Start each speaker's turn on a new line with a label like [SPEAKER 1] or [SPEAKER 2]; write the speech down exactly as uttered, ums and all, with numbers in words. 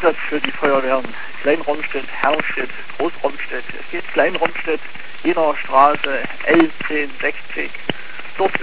[SPEAKER 1] Einsatz für die Feuerwehren Klein-Romstedt, Herrnstedt, Groß-Romstedt. Es geht Klein-Romstedt, Jena Straße L zehn sechzig. Dort